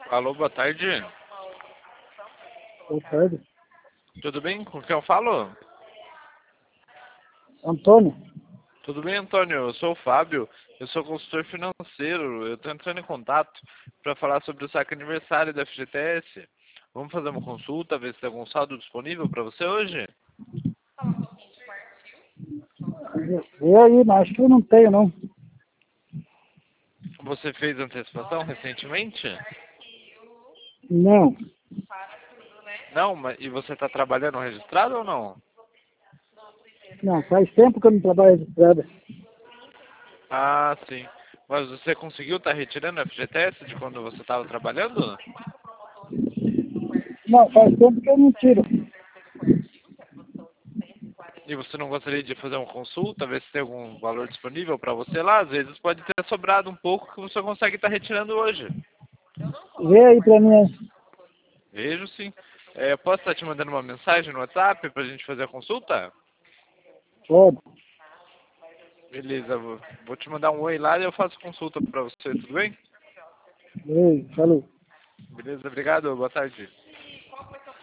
Alô, boa tarde. Boa tarde. Tudo bem? Com quem eu falo? Antônio? Tudo bem, Antônio? Eu sou o Fábio. Eu sou consultor financeiro. Eu estou entrando em contato para falar sobre o saque aniversário da FGTS. Vamos fazer uma consulta, ver se tem algum saldo disponível para você hoje? Vê aí, mas acho que eu não tenho, não. Você fez antecipação recentemente? Não. Não, mas e você está trabalhando registrado ou não? Não, faz tempo que eu não trabalho registrada. Ah, sim. Mas você conseguiu estar retirando a FGTS de quando você estava trabalhando? Não, faz tempo que eu não tiro. E você não gostaria de fazer uma consulta, ver se tem algum valor disponível para você lá? Às vezes pode ter sobrado um pouco que você consegue estar retirando hoje. Vê aí pra mim aí. Vejo sim. Posso estar te mandando uma mensagem no WhatsApp para a gente fazer a consulta? Pode. Beleza, vou te mandar um oi lá e eu faço consulta para você, tudo bem? Ei, falou. Beleza, obrigado, boa tarde.